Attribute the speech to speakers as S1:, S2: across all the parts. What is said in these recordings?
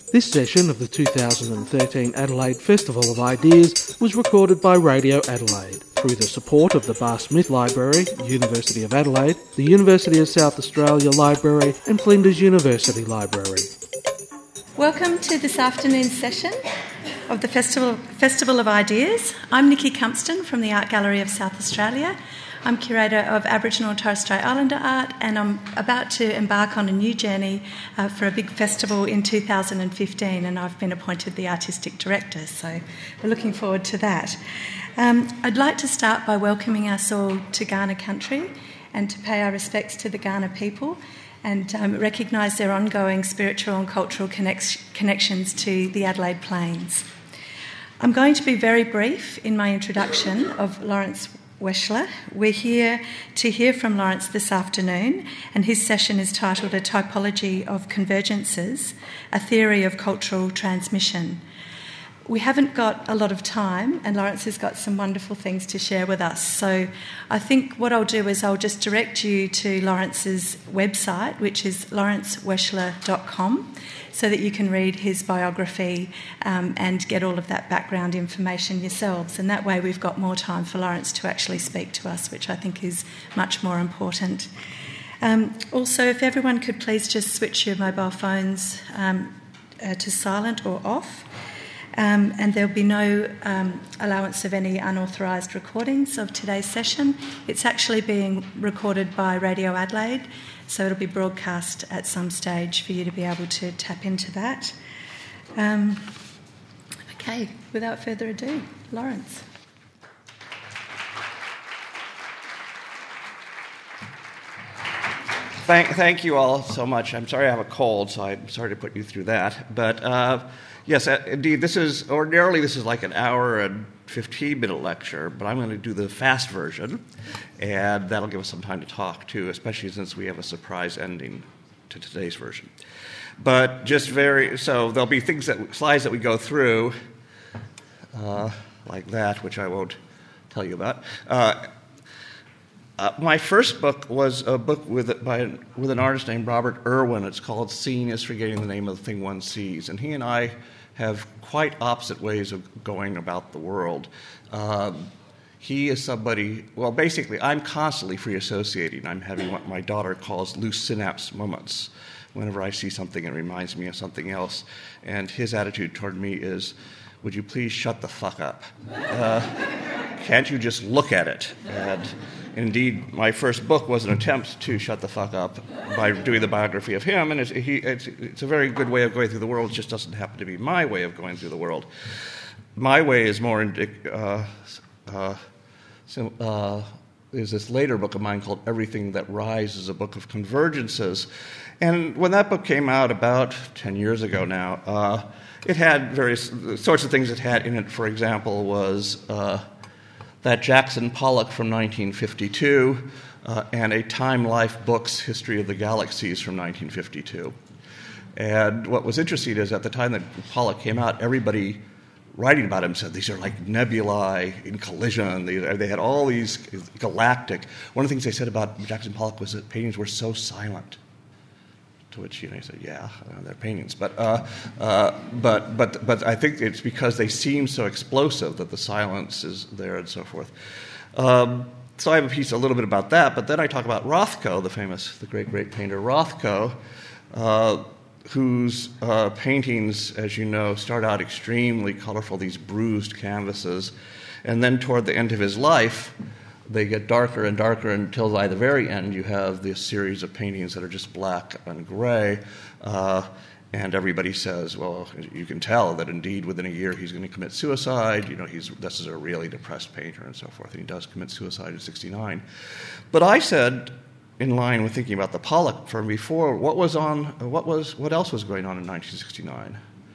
S1: This session of the 2013 Adelaide Festival of Ideas was recorded by Radio Adelaide through the support of the Barr Smith Library, University of Adelaide, the University of South Australia Library and Flinders University Library.
S2: Welcome to this afternoon's session of the Festival of Ideas. I'm Nikki Cumpston from the Art Gallery of South Australia. I'm curator of Aboriginal and Torres Strait Islander art, and I'm about to embark on a new journey for a big festival in 2015, and I've been appointed the artistic director, so we're looking forward to that. I'd like to start by welcoming us all to Kaurna country and to pay our respects to the Kaurna people and recognise their ongoing spiritual and cultural connections to the Adelaide Plains. I'm going to be very brief in my introduction of Lawrence Weschler. We're here to hear from Lawrence this afternoon, and his session is titled A Typology of Convergences, a Theory of Cultural Transmission. We haven't got a lot of time, and Lawrence has got some wonderful things to share with us. So I think what I'll do is I'll just direct you to Lawrence's website, which is lawrenceweschler.com, so that you can read his biography and get all of that background information yourselves. And that way we've got more time for Lawrence to actually speak to us, which I think is much more important. Also, if everyone could please just switch your mobile phones to silent or off. And there'll be no allowance of any unauthorised recordings of today's session. It's actually being recorded by Radio Adelaide, so it'll be broadcast at some stage for you to be able to tap into that. Okay, without further ado, Lawrence.
S3: Thank you all so much. I'm sorry I have a cold, so I'm sorry to put you through that. But yes, indeed, this is like an hour and 15-minute lecture, but I'm going to do the fast version, and that'll give us some time to talk, too, especially since we have a surprise ending to today's version. But so there'll be slides that we go through, like that, which I won't tell you about. My first book was a book with an artist named Robert Irwin. It's called Seeing is Forgetting the Name of the Thing One Sees. And he and I have quite opposite ways of going about the world. He is somebody, well, basically, I'm constantly free associating. I'm having what my daughter calls loose synapse moments. Whenever I see something, it reminds me of something else. And his attitude toward me is, would you please shut the fuck up? Can't you just look at it? And indeed, my first book was an attempt to shut the fuck up by doing the biography of him, and it's a very good way of going through the world. It just doesn't happen to be my way of going through the world. My way is more is this later book of mine called Everything That Rises, a book of convergences. And when that book came out about 10 years ago now, it had various sorts of things it had in it. For example, was that Jackson Pollock from 1952 and a Time Life Books History of the Galaxies from 1952. And what was interesting is at the time that Pollock came out, everybody writing about him said these are like nebulae in collision. They had all these galactic. One of the things they said about Jackson Pollock was that paintings were so silent. To which he said, "Yeah, they're paintings." But I think it's because they seem so explosive that the silence is there and so forth. So I have a piece a little bit about that. But then I talk about Rothko, the great painter Rothko, whose paintings, as you know, start out extremely colorful, these bruised canvases, and then toward the end of his life, they get darker and darker until by the very end you have this series of paintings that are just black and gray. And everybody says, well, you can tell that indeed within a year he's going to commit suicide. This is a really depressed painter and so forth. And he does commit suicide at 69. But I said, in line with thinking about the Pollock from before, what else was going on in 1969?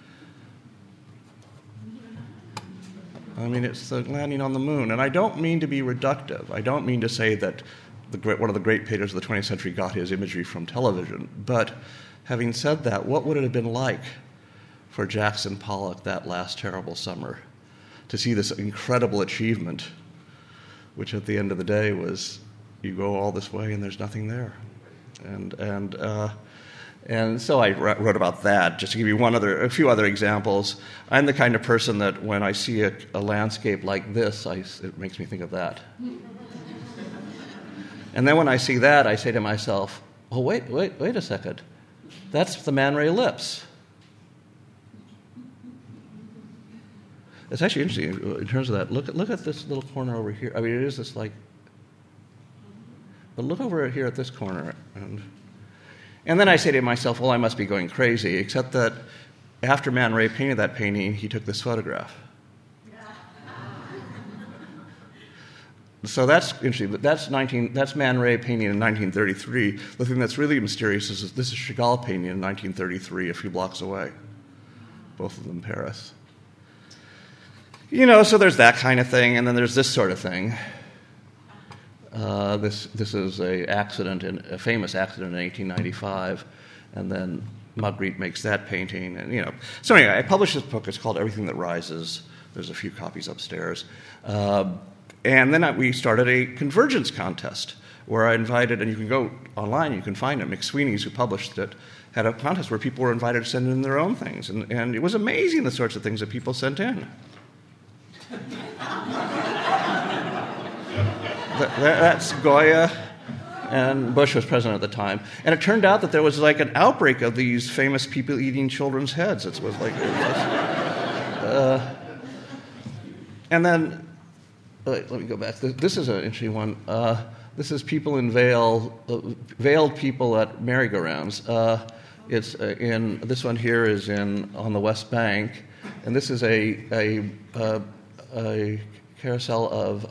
S3: I mean, it's the landing on the moon. And I don't mean to be reductive. I don't mean to say that one of the great painters of the 20th century got his imagery from television. But having said that, what would it have been like for Jackson Pollock that last terrible summer to see this incredible achievement, which at the end of the day was you go all this way and there's nothing there? And so I wrote about that, just to give you a few other examples. I'm the kind of person that when I see a landscape like this, it makes me think of that. And then when I see that, I say to myself, oh, wait a second. That's the Man Ray ellipse. It's actually interesting in terms of that. Look at this little corner over here. I mean, it is this like... But look over here at this corner. And then I say to myself, well, I must be going crazy, except that after Man Ray painted that painting, he took this photograph. So that's interesting. But that's Man Ray painting in 1933. The thing that's really mysterious is this is Chagall painting in 1933, a few blocks away. Both of them Paris. So there's that kind of thing, and then there's this sort of thing. This is a famous accident in 1895, and then Magritte makes that painting, and So anyway, I published this book. It's called Everything That Rises. There's a few copies upstairs, and then we started a convergence contest where I invited, and you can go online, you can find it. McSweeney's, who published it, had a contest where people were invited to send in their own things, and it was amazing the sorts of things that people sent in. That's Goya, and Bush was president at the time. And it turned out that there was like an outbreak of these famous people eating children's heads. And then, let me go back. This is an interesting one. This is people in veiled people at merry-go-rounds. This one here is on the West Bank, and this is a carousel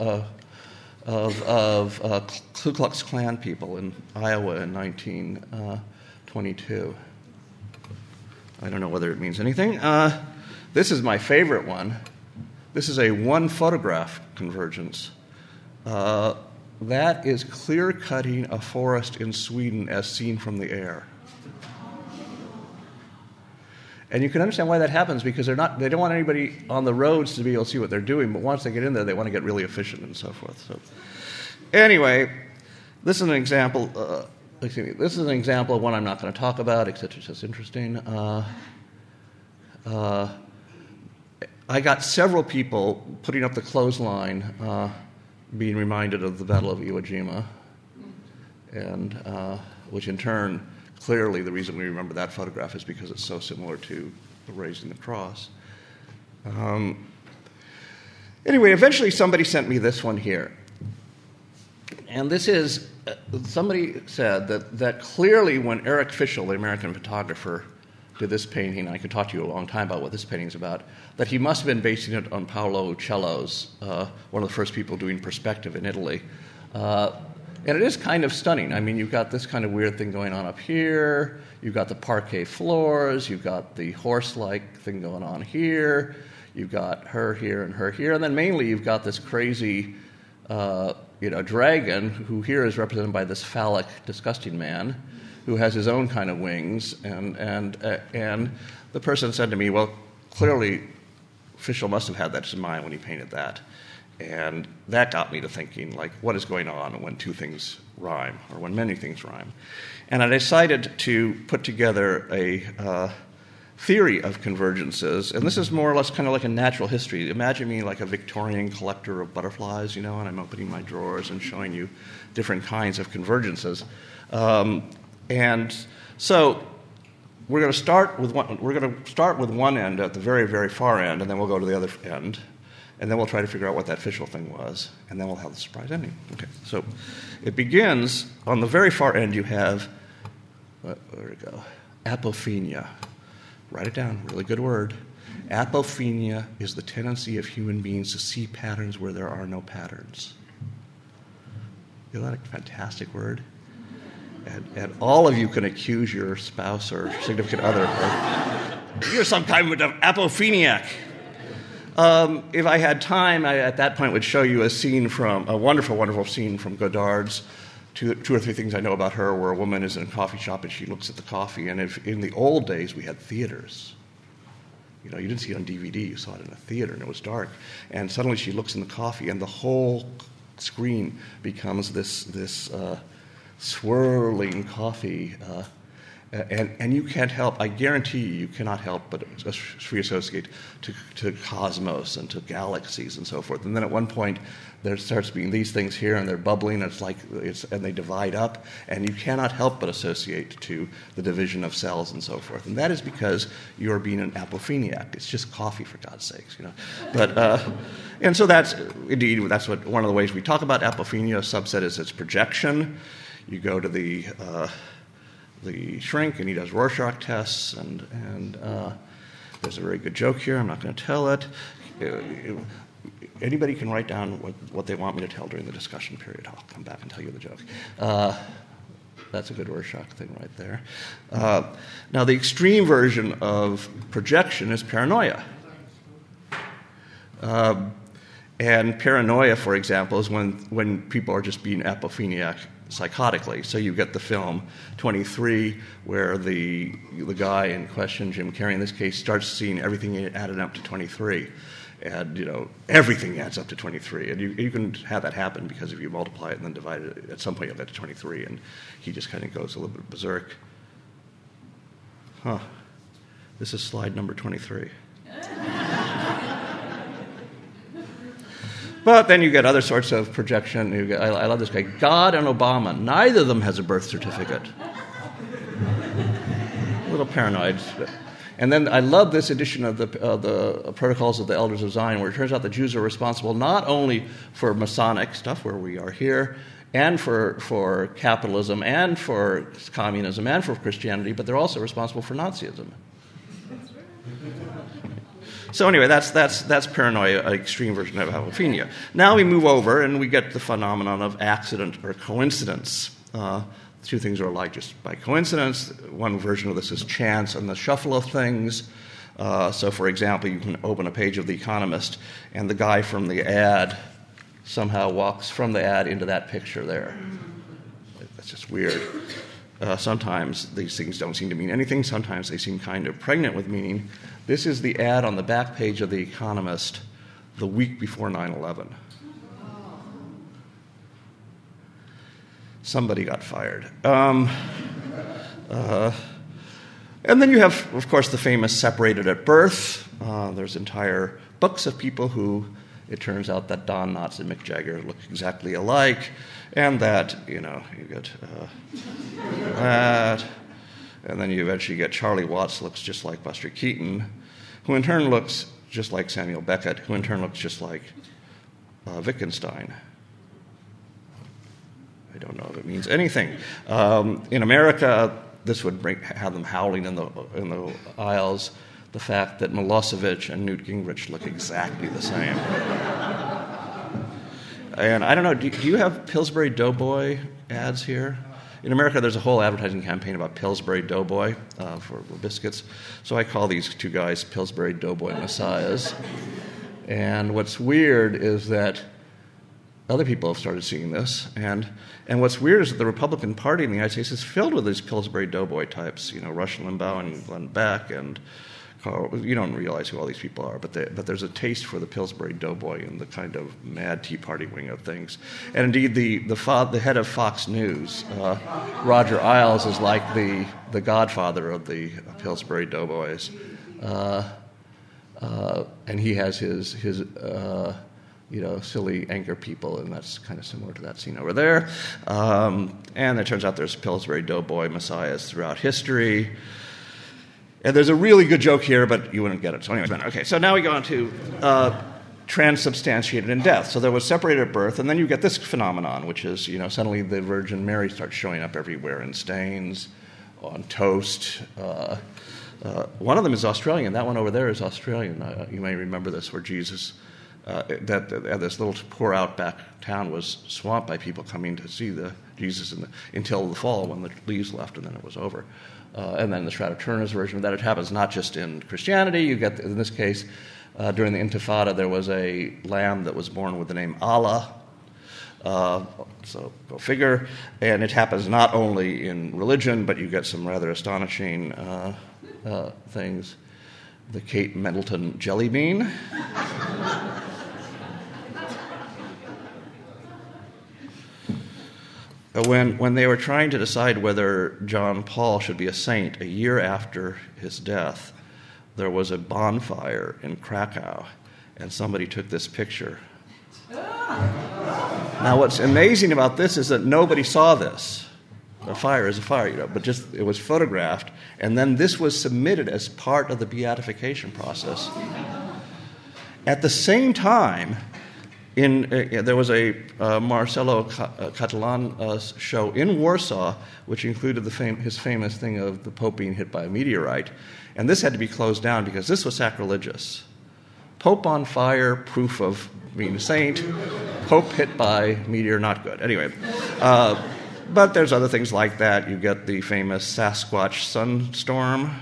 S3: of Ku Klux Klan people in Iowa in 1922. I don't know whether it means anything. This is my favorite one. This is a one-photograph convergence. That is clear-cutting a forest in Sweden as seen from the air. And you can understand why that happens, because they don't want anybody on the roads to be able to see what they're doing, but once they get in there, they want to get really efficient and so forth. So, anyway, this is an example. This is an example of one I'm not going to talk about, except it's just interesting. I got several people putting up the clothesline, being reminded of the Battle of Iwo Jima, and which in turn. Clearly, the reason we remember that photograph is because it's so similar to raising the cross. Anyway, eventually somebody sent me this one here. And this is, somebody said that clearly when Eric Fischl, the American photographer, did this painting, I could talk to you a long time about what this painting is about, that he must have been basing it on Paolo Uccello's, one of the first people doing perspective in Italy. And it is kind of stunning. I mean, you've got this kind of weird thing going on up here. You've got the parquet floors. You've got the horse-like thing going on here. You've got her here and her here. And then mainly you've got this crazy, dragon, who here is represented by this phallic, disgusting man, who has his own kind of wings. And the person said to me, well, clearly Fischl must have had that in mind when he painted that. And that got me to thinking, like, what is going on when two things rhyme, or when many things rhyme? And I decided to put together a theory of convergences, and this is more or less kind of like a natural history. Imagine me like a Victorian collector of butterflies, and I'm opening my drawers and showing you different kinds of convergences. And so we're going to start with one end at the very, very far end, and then we'll go to the other end. And then we'll try to figure out what that Fischl thing was, and then we'll have the surprise ending. Okay, so it begins, on the very far end you have, where to go? Apophenia. Write it down, really good word. Apophenia is the tendency of human beings to see patterns where there are no patterns. Isn't that a fantastic word? And all of you can accuse your spouse or significant other of, you're some kind of apopheniac. If I had time, I at that point would show you a wonderful, wonderful scene from Godard's two or three things I know about her, where a woman is in a coffee shop and she looks at the coffee. And if in the old days we had theaters, you didn't see it on DVD, you saw it in a theater, and it was dark. And suddenly she looks in the coffee, and the whole screen becomes this swirling coffee. And you can't help, I guarantee you cannot help but free associate to cosmos and to galaxies and so forth. And then at one point, there starts being these things here, and they're bubbling, and they divide up, and you cannot help but associate to the division of cells and so forth. And that is because you're being an apopheniac. It's just coffee, for God's sakes, But and so that's what one of the ways we talk about apophenia. A subset is its projection. You go to the shrink, and he does Rorschach tests, and there's a very good joke here. I'm not going to tell it. Anybody can write down what they want me to tell during the discussion period. I'll come back and tell you the joke. That's a good Rorschach thing right there. Now, the extreme version of projection is paranoia. And paranoia, for example, is when people are just being apopheniac psychotically. So you get the film 23, where the guy in question, Jim Carrey in this case, starts seeing everything added up to 23. And, everything adds up to 23. And you can have that happen because if you multiply it and then divide it, at some point you'll get to 23, and he just kind of goes a little bit berserk. This is slide number 23. But then you get other sorts of projection. I love this guy. God and Obama, neither of them has a birth certificate. A little paranoid. And then I love this edition of the Protocols of the Elders of Zion, where it turns out the Jews are responsible not only for Masonic stuff, where we are here, and for capitalism, and for communism, and for Christianity, but they're also responsible for Nazism. So anyway, that's paranoia, an extreme version of apophenia. Now we move over and we get the phenomenon of accident or coincidence. Two things are alike just by coincidence. One version of this is chance and the shuffle of things. So for example, you can open a page of The Economist, and the guy from the ad somehow walks from the ad into that picture there. That's just weird. Sometimes these things don't seem to mean anything. Sometimes they seem kind of pregnant with meaning. This is the ad on the back page of The Economist the week before 9/11. Somebody got fired. And then you have, of course, the famous separated at birth. There's entire books of people who, it turns out that Don Knotts and Mick Jagger look exactly alike, and that, you get that. And then you eventually get Charlie Watts looks just like Buster Keaton, who in turn looks just like Samuel Beckett, who in turn looks just like Wittgenstein. I don't know if it means anything. In America, this would have them howling in the aisles, the fact that Milosevic and Newt Gingrich look exactly the same. And I don't know, do you have Pillsbury Doughboy ads here? In America, there's a whole advertising campaign about Pillsbury Doughboy for biscuits. So I call these two guys Pillsbury Doughboy Messiahs. And what's weird is that other people have started seeing this. And what's weird is that the Republican Party in the United States is filled with these Pillsbury Doughboy types. Rush Limbaugh and Glenn Beck and Carl. You don't realize who all these people are, but there's a taste for the Pillsbury Doughboy in the kind of mad Tea Party wing of things. And indeed, the head of Fox News, Roger Ailes, is like the godfather of the Pillsbury Doughboys, and he has his silly anchor people, and that's kind of similar to that scene over there. And it turns out there's Pillsbury Doughboy messiahs throughout history. And there's a really good joke here, but you wouldn't get it. So anyway, okay, so now we go on to transubstantiated in death. So there was separated at birth, and then you get this phenomenon, which is, suddenly the Virgin Mary starts showing up everywhere in stains, on toast. One of them is Australian. That one over there is Australian. You may remember this, where Jesus... this little poor outback town was swamped by people coming to see the Jesus until the fall when the leaves left, and then it was over. And then the Shroud of Turin's version of that, it happens not just in Christianity. You get, in this case, during the Intifada, there was a lamb that was born with the name Allah. So go figure. And it happens not only in religion, but you get some rather astonishing things. The Kate Middleton jelly bean. when they were trying to decide whether John Paul should be a saint a year after his death, there was a bonfire in Krakow, and somebody took this picture. Now, what's amazing about this is that nobody saw this. A fire is a fire, but just it was photographed, and then this was submitted as part of the beatification process. At the same time, there was a Marcelo Catalan show in Warsaw, which included his famous thing of the Pope being hit by a meteorite, and this had to be closed down because this was sacrilegious. Pope on fire, proof of being a saint. Pope hit by meteor, not good. Anyway, but there's other things like that. You get the famous Sasquatch sunstorm,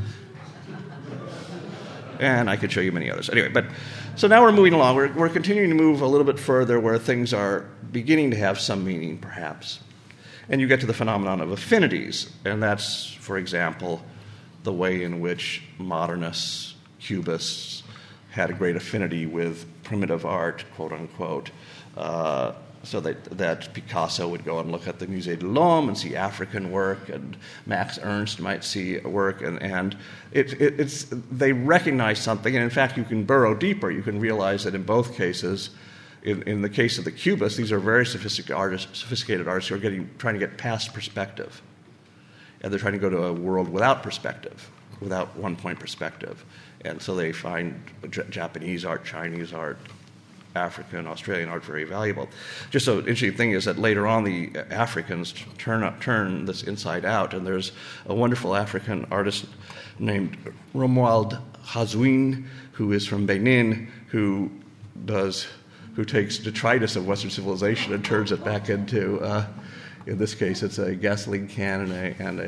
S3: and I could show you many others. Anyway, so now we're moving along. We're continuing to move a little bit further where things are beginning to have some meaning, perhaps. And you get to the phenomenon of affinities, and that's, for example, the way in which modernists, Cubists, had a great affinity with primitive art, quote unquote, so that Picasso would go and look at the Musée de l'Homme and see African work, and Max Ernst might see work, and they recognize something, and in fact you can burrow deeper. You can realize that in both cases, in the case of the Cubists, these are very sophisticated artists who are trying to get past perspective, and they're trying to go to a world without perspective, without one-point perspective. And so they find Japanese art, Chinese art, African, Australian art very valuable. Just an interesting thing is that later on the Africans turn this inside out, and there's a wonderful African artist named Romuald Hazouin, who is from Benin, who takes detritus of Western civilization and turns it back into, in this case, it's a gasoline can and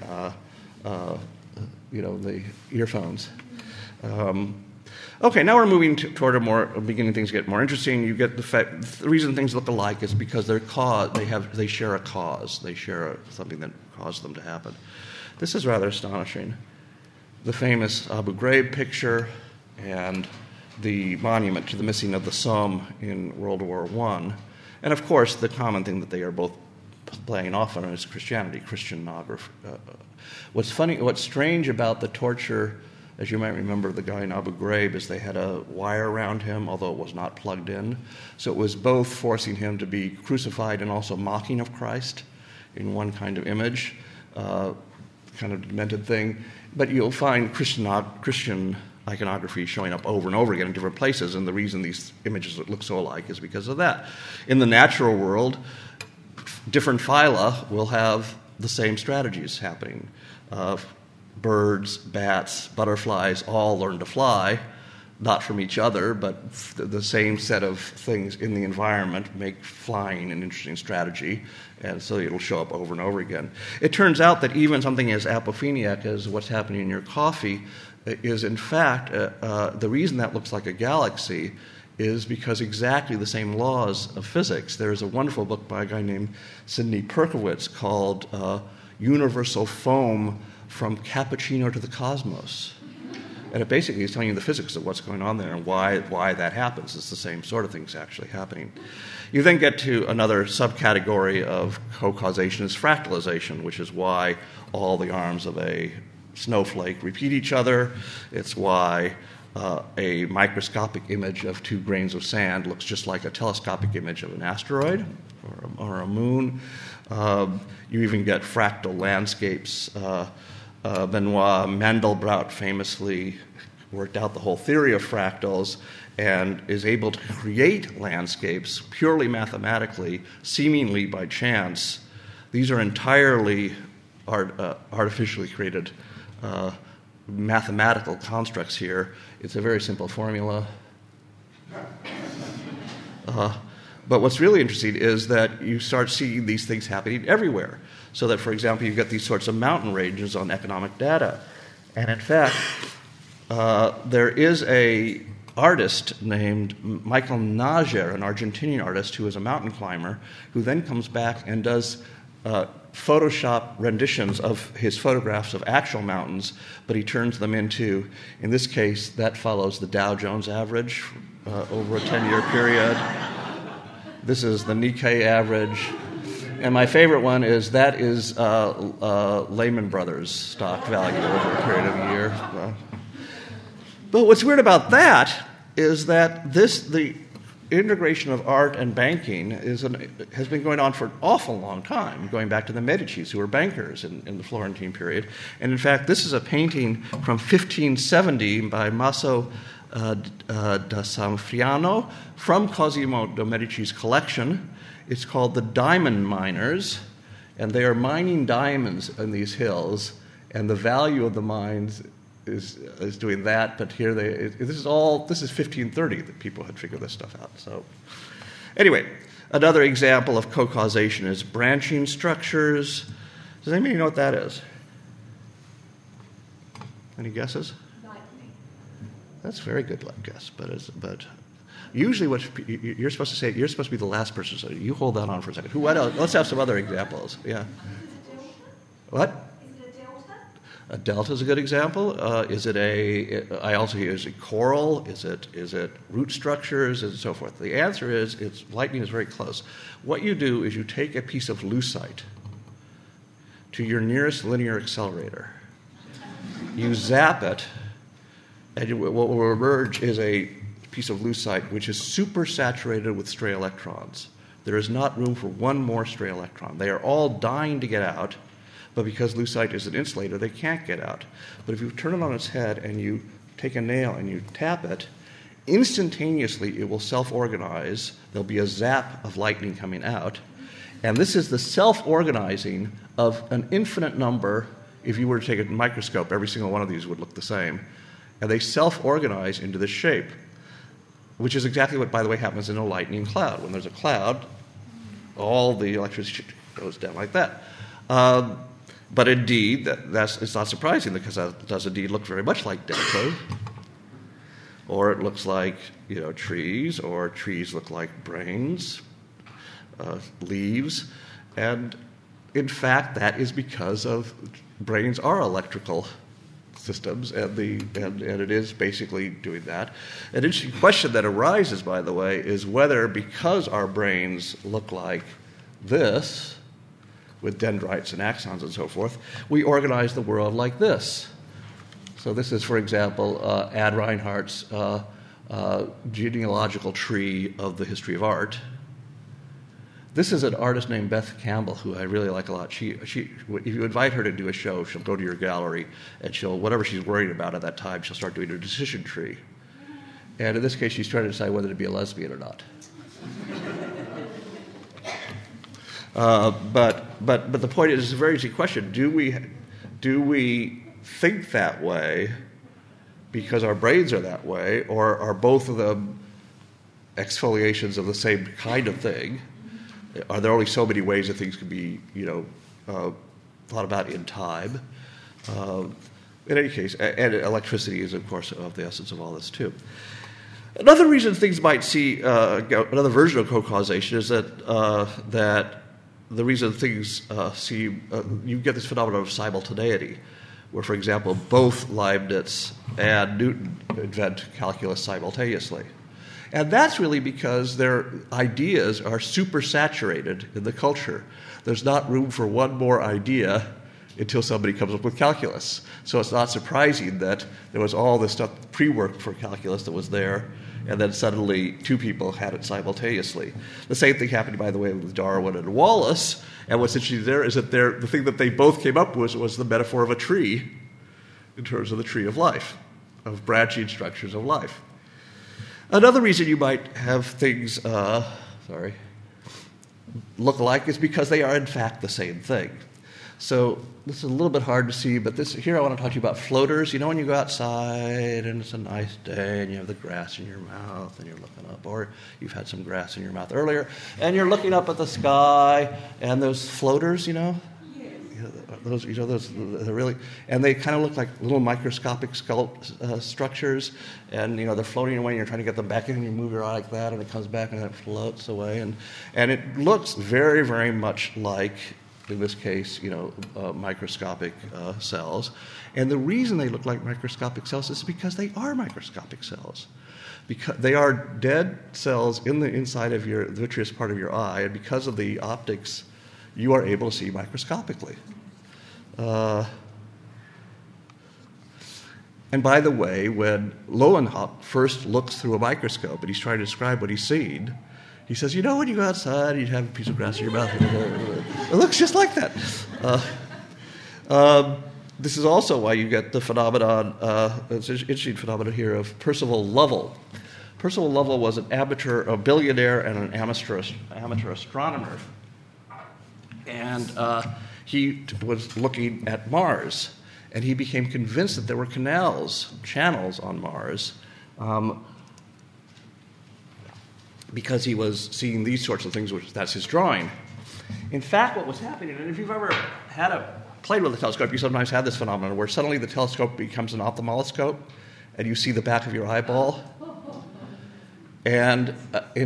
S3: the earphones. Okay, now we're moving toward beginning things get more interesting. You get the reason things look alike is because they share a cause. They share something that caused them to happen. This is rather astonishing. The famous Abu Ghraib picture and the monument to the missing of the Somme in World War I. And of course, the common thing that they are both playing off on is Christianity, Christianography. What's strange about the torture, as you might remember, the guy in Abu Ghraib, is they had a wire around him, although it was not plugged in. So it was both forcing him to be crucified and also mocking of Christ in one kind of image, kind of demented thing. But you'll find Christian iconography showing up over and over again in different places, and the reason these images look so alike is because of that. In the natural world, different phyla will have the same strategies happening. Birds, bats, butterflies all learn to fly, not from each other, but the same set of things in the environment make flying an interesting strategy, and so it'll show up over and over again. It turns out that even something as apophenic as what's happening in your coffee is, in fact, the reason that looks like a galaxy is because exactly the same laws of physics. There's a wonderful book by a guy named Sidney Perkowitz called Universal Foam from Cappuccino to the Cosmos. And it basically is telling you the physics of what's going on there and why that happens. It's the same sort of things actually happening. You then get to another subcategory of co-causation is fractalization, which is why all the arms of a snowflake repeat each other. It's why a microscopic image of 2 grains of sand looks just like a telescopic image of an asteroid or a moon. You even get fractal landscapes. Benoit Mandelbrot famously worked out the whole theory of fractals and is able to create landscapes purely mathematically, seemingly by chance. These are entirely artificially created mathematical constructs here. It's a very simple formula. But what's really interesting is that you start seeing these things happening everywhere. So that, for example, you've got these sorts of mountain ranges on economic data. And in fact, there is an artist named Michael Nager, an Argentinian artist who is a mountain climber, who then comes back and does Photoshop renditions of his photographs of actual mountains, but he turns them into, in this case, that follows the Dow Jones average over a 10-year period. This is the Nikkei average. And my favorite one is Lehman Brothers stock value over a period of a year. But what's weird about that is that the integration of art and banking has been going on for an awful long time, going back to the Medicis, who were bankers in the Florentine period. And in fact, this is a painting from 1570 by Maso da Sanfriano from Cosimo de' Medici's collection. It's called The Diamond Miners, and they are mining diamonds in these hills, and the value of the mines is doing that, but here this is 1530 that people had figured this stuff out. So anyway, another example of co-causation is branching structures. Does anybody know what that is? Any guesses?
S2: Lightning.
S3: That's a very good guess, but usually what you're supposed to say, you're supposed to be the last person, so you hold that on for a second. What else? Let's have some other examples. Yeah. What? A delta is a good example. Is it I also use coral? Is it root structures and so forth? The answer is lightning is very close. What you do is you take a piece of lucite to your nearest linear accelerator. You zap it, and what will emerge is a piece of lucite which is supersaturated with stray electrons. There is not room for one more stray electron. They are all dying to get out. But because lucite is an insulator, they can't get out. But if you turn it on its head and you take a nail and you tap it, instantaneously it will self-organize. There'll be a zap of lightning coming out. And this is the self-organizing of an infinite number. If you were to take a microscope, every single one of these would look the same. And they self-organize into this shape, which is exactly what, by the way, happens in a lightning cloud. When there's a cloud, all the electricity goes down like that. But indeed, it's not surprising because that does indeed look very much like delta, or it looks like trees, or trees look like brains, leaves, and in fact, that is because of brains are electrical systems, and it is basically doing that. An interesting question that arises, by the way, is whether because our brains look like this, with dendrites and axons and so forth, we organize the world like this. So this is, for example, Ad Reinhardt's genealogical tree of the history of art. This is an artist named Beth Campbell, who I really like a lot. She, if you invite her to do a show, she'll go to your gallery, and whatever she's worried about at that time, she'll start doing her decision tree. And in this case, she's trying to decide whether to be a lesbian or not. But the point is, it's a very easy question. Do we think that way because our brains are that way, or are both of them exfoliations of the same kind of thing? Are there only so many ways that things can be, thought about in time? In any case, and electricity is, of course, of the essence of all this too. Another reason things might see another version of co-causation is that the reason things you get this phenomenon of simultaneity, where, for example, both Leibniz and Newton invent calculus simultaneously. And that's really because their ideas are supersaturated in the culture. There's not room for one more idea until somebody comes up with calculus. So it's not surprising that there was all this stuff, pre-work for calculus that was there, and then suddenly two people had it simultaneously. The same thing happened, by the way, with Darwin and Wallace. And what's interesting there is that the thing that they both came up with was the metaphor of a tree in terms of the tree of life, of branching structures of life. Another reason you might have things look alike is because they are, in fact, the same thing. So this is a little bit hard to see, but here I want to talk to you about floaters. You know when you go outside and it's a nice day and you have the grass in your mouth and you're looking up, or you've had some grass in your mouth earlier, and you're looking up at the sky, and those floaters, Yes. Those they're really, and they kind of look like little microscopic structures, and they're floating away, and you're trying to get them back in, and you move your eye like that, and it comes back and it floats away, and it looks very, very much like, in this case, microscopic cells. And the reason they look like microscopic cells is because they are microscopic cells. Because they are dead cells in the inside of the vitreous part of your eye, and because of the optics you are able to see microscopically. And by the way, when Leeuwenhoek first looks through a microscope and he's trying to describe what he's seen, he says, when you go outside, you have a piece of grass in your mouth. It looks just like that. This is also why you get the phenomenon, it's an interesting phenomenon here, of Percival Lovell. Percival Lovell was a billionaire and an amateur astronomer. And he was looking at Mars. And he became convinced that there were channels on Mars, because he was seeing these sorts of things, that's his drawing. In fact, what was happening, and if you've ever played with a telescope, you sometimes have this phenomenon where suddenly the telescope becomes an ophthalmoscope, and you see the back of your eyeball. And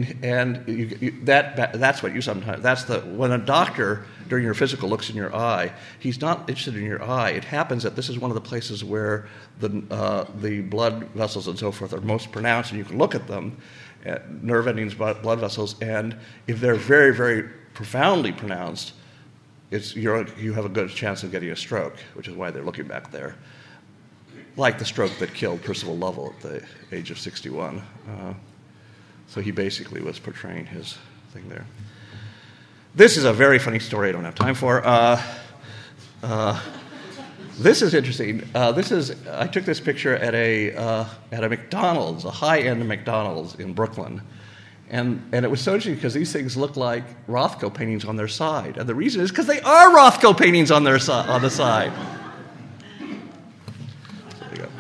S3: that's what you sometimes. When a doctor during your physical looks in your eye, he's not interested in your eye. It happens that this is one of the places where the blood vessels and so forth are most pronounced, and you can look at them, nerve endings, blood vessels, and if they're very, very profoundly pronounced, you have a good chance of getting a stroke, which is why they're looking back there. Like the stroke that killed Percival Lovell at the age of 61. So he basically was portraying his thing there. This is a very funny story I don't have time for. This is interesting. I took this picture at a McDonald's, a high-end McDonald's in Brooklyn. And it was so interesting because these things look like Rothko paintings on their side. And the reason is because they are Rothko paintings on the side. There you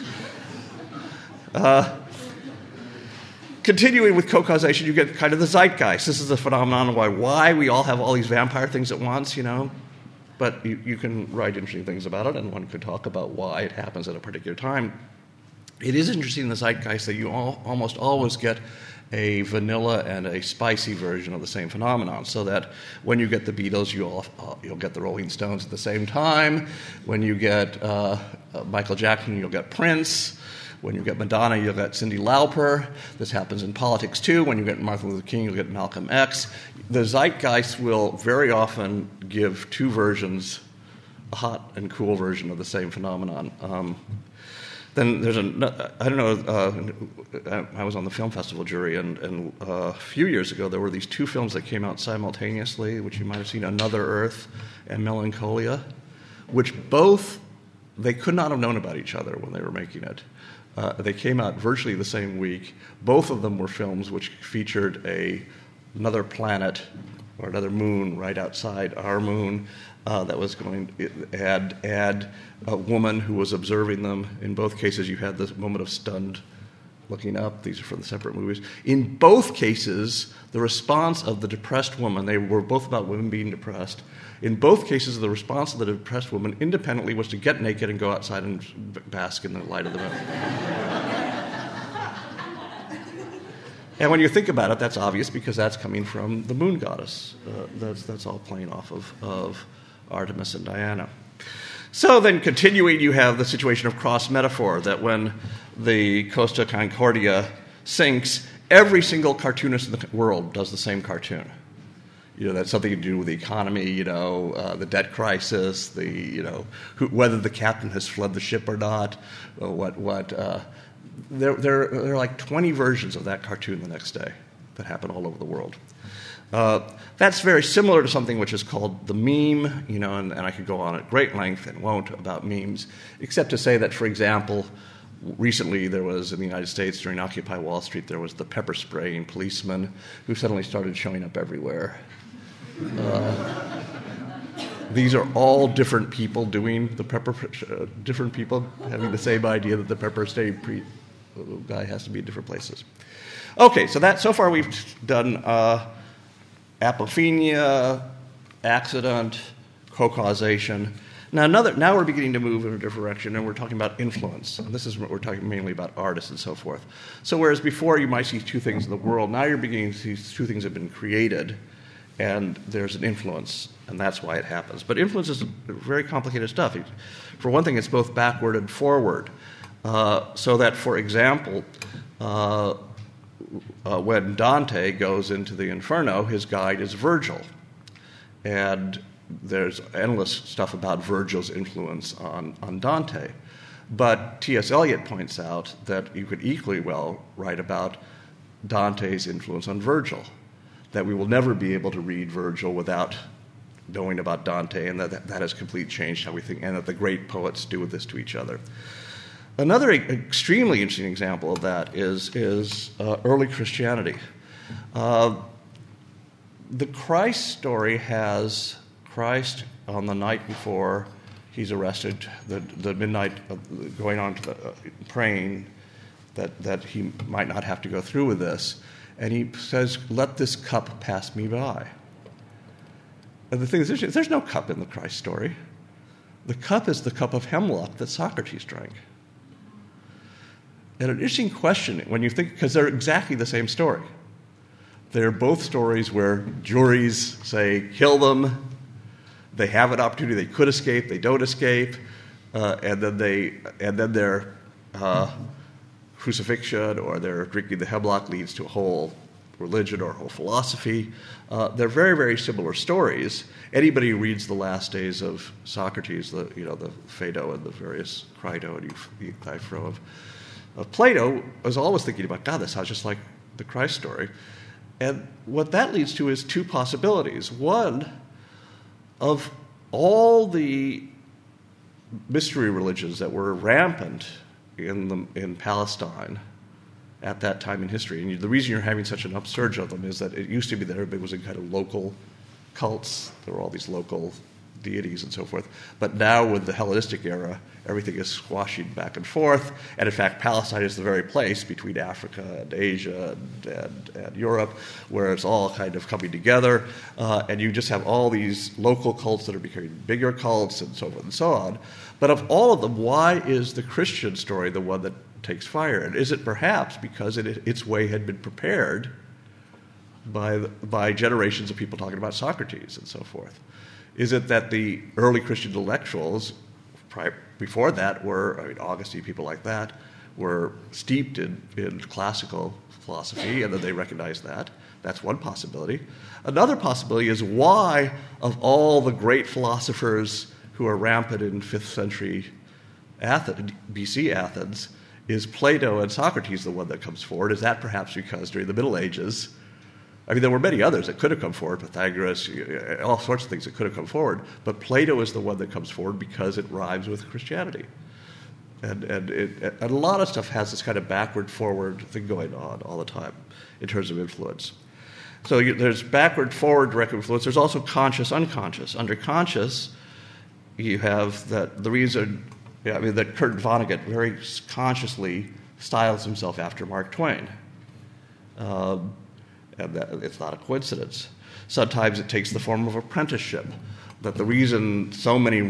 S3: go. Continuing with co-causation, you get kind of the zeitgeist. This is the phenomenon why we all have all these vampire things at once, But you can write interesting things about it, and one could talk about why it happens at a particular time. It is interesting in the zeitgeist that you almost always get a vanilla and a spicy version of the same phenomenon, so that when you get the Beatles, you'll get the Rolling Stones at the same time. When you get Michael Jackson, you'll get Prince. When you get Madonna, you'll get Cyndi Lauper. This happens in politics, too. When you get Martin Luther King, you'll get Malcolm X. The zeitgeist will very often give two versions, a hot and cool version of the same phenomenon. Then there's I don't know, I was on the film festival jury, and a few years ago there were these two films that came out simultaneously, which you might have seen, Another Earth and Melancholia, which both, they could not have known about each other when they were making it. They came out virtually the same week. Both of them were films which featured another planet or another moon right outside our moon that was going to add a woman who was observing them. In both cases, you had this moment of stunned looking up. These are from the separate movies. In both cases, the response of the depressed woman, they were both about women being depressed. In both cases, the response of the depressed woman independently was to get naked and go outside and bask in the light of the moon. And when you think about it, that's obvious because that's coming from the moon goddess. That's all playing off of Artemis and Diana. So then continuing, you have the situation of cross-metaphor, that when the Costa Concordia sinks, every single cartoonist in the world does the same cartoon. That's something to do with the economy, the debt crisis, whether the captain has fled the ship or not, there are like 20 versions of that cartoon the next day that happen all over the world. That's very similar to something which is called the meme, and I could go on at great length and won't about memes, except to say that, for example, recently there was in the United States during Occupy Wall Street, there was the pepper spraying policeman who suddenly started showing up everywhere. These are all different people doing the pepper, different people having the same idea that the pepper spray guy has to be in different places. Okay, so far we've done apophenia, accident, co-causation. Now we're beginning to move in a different direction, and we're talking about influence. And this is what we're talking mainly about artists and so forth. So whereas before you might see two things in the world, now you're beginning to see two things have been created, and there's an influence, and that's why it happens. But influence is very complicated stuff. For one thing, it's both backward and forward. So that, for example, when Dante goes into the Inferno, his guide is Virgil. And there's endless stuff about Virgil's influence on Dante. But T.S. Eliot points out that you could equally well write about Dante's influence on Virgil, that we will never be able to read Virgil without knowing about Dante, and that has completely changed how we think, and that the great poets do this to each other. Another extremely interesting example of that is early Christianity. The Christ story has Christ on the night before he's arrested, the midnight going on to praying that he might not have to go through with this, and he says, "Let this cup pass me by." And the thing is, there's no cup in the Christ story. The cup is the cup of hemlock that Socrates drank. And an interesting question when you think, because they're exactly the same story. They're both stories where juries say, kill them. They have an opportunity, they could escape, they don't escape, and then their crucifixion or their drinking the hemlock leads to a whole religion or a whole philosophy. They're very, very similar stories. Anybody who reads the last days of Socrates, the Phaedo and the various Crito and Euthyphro of Plato, was always thinking about, God, this sounds just like the Christ story. And what that leads to is two possibilities. One, of all the mystery religions that were rampant in Palestine at that time in history, and the reason you're having such an upsurge of them is that it used to be that everybody was in kind of local cults. There were all these local deities and so forth. But now with the Hellenistic era, everything is squashing back and forth. And in fact, Palestine is the very place between Africa and Asia and Europe where it's all kind of coming together. And you just have all these local cults that are becoming bigger cults and so forth and so on. But of all of them, why is the Christian story the one that takes fire? And is it perhaps because its way had been prepared by generations of people talking about Socrates and so forth? Is it that the early Christian intellectuals before that Augustine, people like that, were steeped in classical philosophy, and that they recognized that? That's one possibility. Another possibility is why, of all the great philosophers who are rampant in 5th century BC Athens, is Plato and Socrates the one that comes forward? Is that perhaps because during the Middle Ages, there were many others that could have come forward, Pythagoras, all sorts of things that could have come forward, but Plato is the one that comes forward because it rhymes with Christianity. And a lot of stuff has this kind of backward-forward thing going on all the time in terms of influence. So there's backward-forward direct influence. There's also conscious-unconscious. Under conscious, you have that the reason that Kurt Vonnegut very consciously styles himself after Mark Twain. And that it's not a coincidence. Sometimes it takes the form of apprenticeship. That the reason so many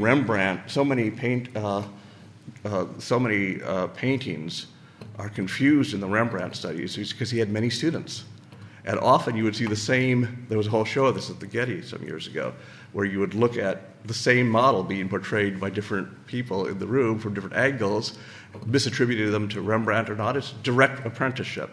S3: paintings are confused in the Rembrandt studies is because he had many students. And often you would see the same, there was a whole show of this at the Getty some years ago, where you would look at the same model being portrayed by different people in the room from different angles, misattributing them to Rembrandt or not. It's direct apprenticeship.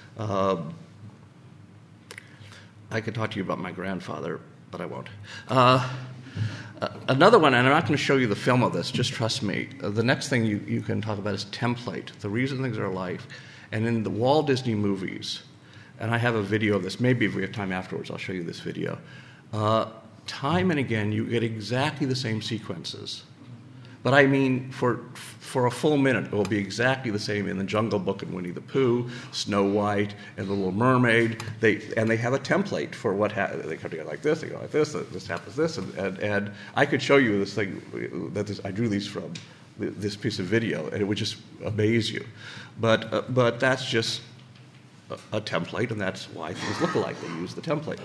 S3: I could talk to you about my grandfather, but I won't. Another one, and I'm not going to show you the film of this, just trust me. The next thing you can talk about is template, the reason things are alike. And in the Walt Disney movies, and I have a video of this, maybe if we have time afterwards, I'll show you this video. Time and again, you get exactly the same sequences. But I mean, for a full minute, it will be exactly the same in The Jungle Book and Winnie the Pooh, Snow White, and The Little Mermaid. They have a template for what happens. They come together like this, they go like this happens this, and I could show you this thing I drew these from this piece of video, and it would just amaze you. But that's just a template, and that's why things look alike. They use the template.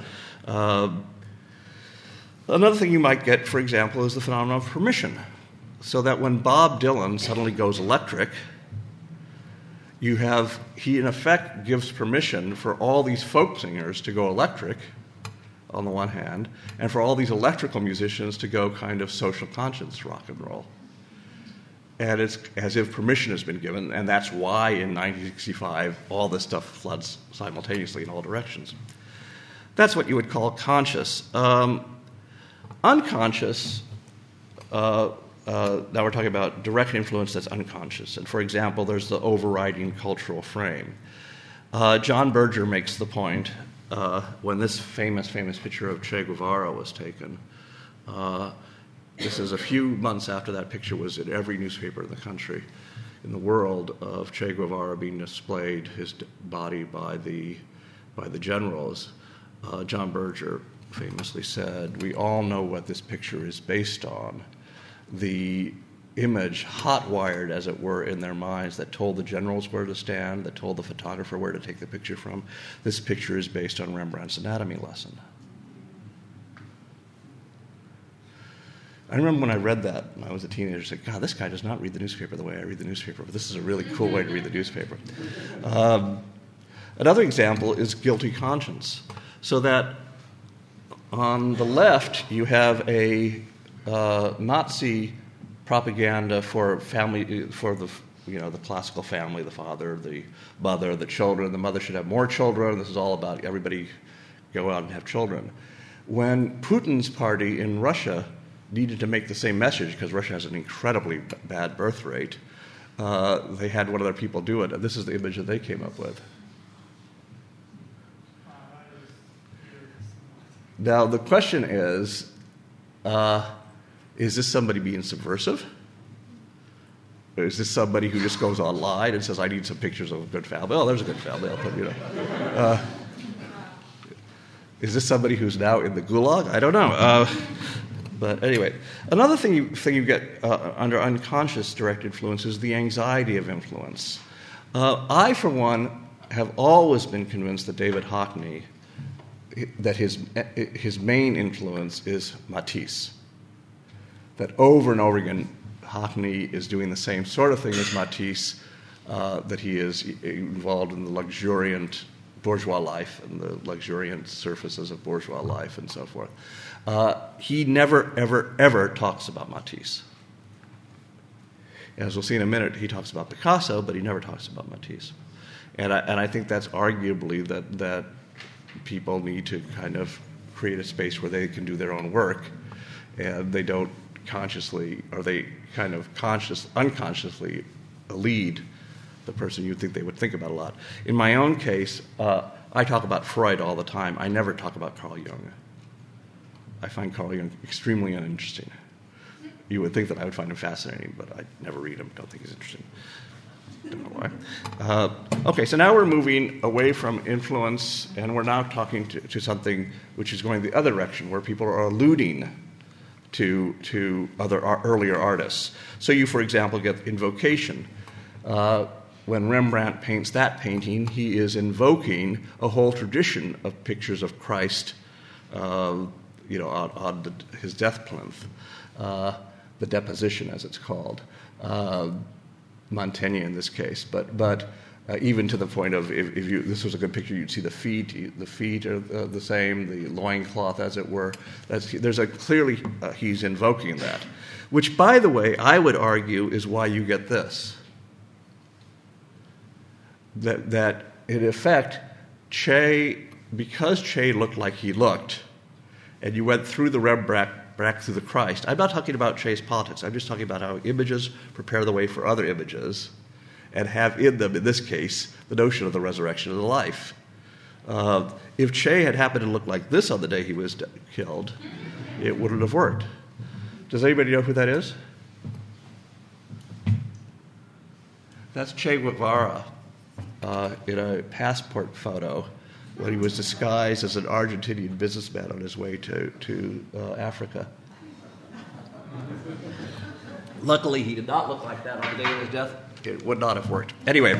S3: Another thing you might get, for example, is the phenomenon of permission. So that when Bob Dylan suddenly goes electric, he in effect gives permission for all these folk singers to go electric, on the one hand, and for all these electrical musicians to go kind of social conscience rock and roll. And it's as if permission has been given, and that's why in 1965 all this stuff floods simultaneously in all directions. That's what you would call conscious. Unconscious, now we're talking about direct influence that's unconscious. And for example, there's the overriding cultural frame. John Berger makes the point when this famous picture of Che Guevara was taken. This is a few months after that picture was in every newspaper in the country, in the world, of Che Guevara being displayed, his body by the generals. John Berger famously said, "We all know what this picture is based on. The image, hot-wired as it were in their minds, that told the generals where to stand, that told the photographer where to take the picture from. This picture is based on Rembrandt's anatomy lesson." I remember when I read that when I was a teenager, I said, God, this guy does not read the newspaper the way I read the newspaper, but this is a really cool way to read the newspaper. Another example is guilty conscience. So that on the left, you have a Nazi propaganda for family, for the classical family, the father, the mother, the children. The mother should have more children. This is all about everybody go out and have children. When Putin's party in Russia needed to make the same message, because Russia has an incredibly bad birth rate, they had one of their people do it. And this is the image that they came up with. Now, the question is this somebody being subversive? Or is this somebody who just goes online and says, I need some pictures of a good family? Oh, there's a good family. I'll put, is this somebody who's now in the gulag? I don't know. But anyway, another thing you get under unconscious direct influence is the anxiety of influence. I, for one, have always been convinced that David Hockney, that his main influence is Matisse. That over and over again, Hockney is doing the same sort of thing as Matisse, that he is involved in the luxuriant bourgeois life and the luxuriant surfaces of bourgeois life and so forth. He never, ever, ever talks about Matisse. As we'll see in a minute, he talks about Picasso, but he never talks about Matisse. And I think that's arguably that people need to kind of create a space where they can do their own work, and they don't consciously, or they kind of unconsciously lead the person you'd think they would think about a lot. In my own case, I talk about Freud all the time. I never talk about Carl Jung. I find Carl Jung extremely uninteresting. You would think that I would find him fascinating, but I never read him. Don't think he's interesting. Don't know why. Okay, so now we're moving away from influence, and we're now talking to something which is going the other direction, where people are alluding to other earlier artists. So you, for example, get Invocation. When Rembrandt paints that painting, he is invoking a whole tradition of pictures of Christ, on his death plinth, the Deposition, as it's called. Mantegna in this case, but even to the point of if this was a good picture, you'd see the feet. The feet are the same, the loincloth, as it were. Clearly he's invoking that, which, by the way, I would argue is why you get this. That in effect, because Che looked like he looked, and you went through the Rembrandt back through the Christ. I'm not talking about Che's politics. I'm just talking about how images prepare the way for other images and have in them, in this case, the notion of the resurrection of the life. If Che had happened to look like this on the day he was killed, it wouldn't have worked. Does anybody know who that is? That's Che Guevara in a passport photo when he was disguised as an Argentinian businessman on his way to Africa. Luckily, he did not look like that on the day of his death. It would not have worked. Anyway,